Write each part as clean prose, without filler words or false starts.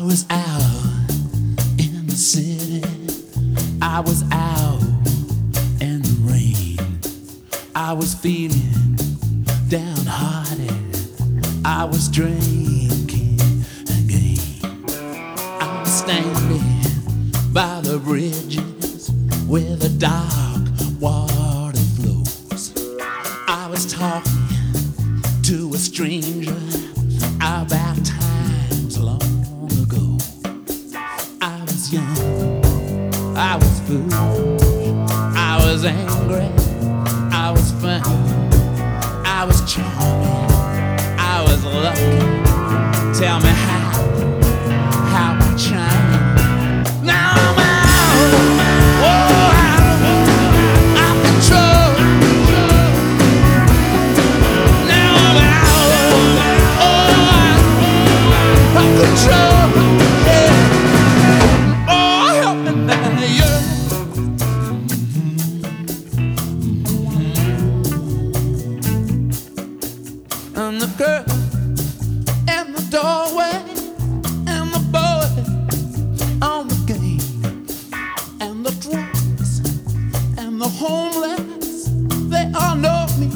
was out in the city. I was out in the rain. I was feeling downhearted. I was drinking again. I was standing by the bridges where the dark water flows. I was talking to a stranger about times long ago. I was young, I was foolish, I was angry, I was fun, I was charming, I was lucky. Tell me how I changed. Now I'm out, out of control. Now I'm out, of control. Yeah. Oh, help me now, yeah. And the girl in the doorway, and the boy on the game, and the drunks and the homeless, they all know me.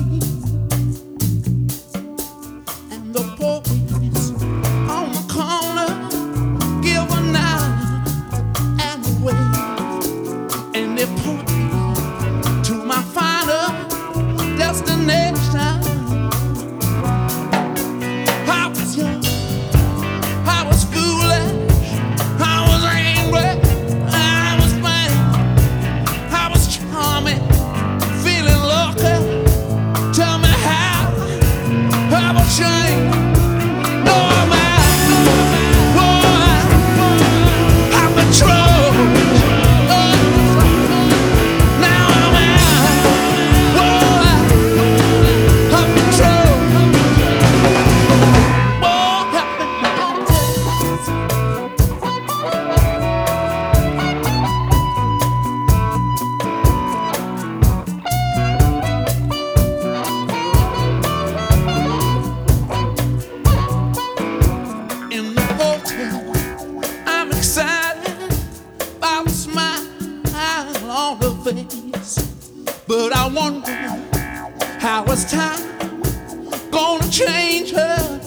And the police on the corner give a nod and a wave, and they point me to my final destination. I was young, I was foolish, I was angry, I was fine, I was charming, feeling lucky. Tell me how I will change. No, I'm out of control. Now I'm out of control. In the hotel, I'm excited by the smile on her face, but I wonder how is time gonna change her.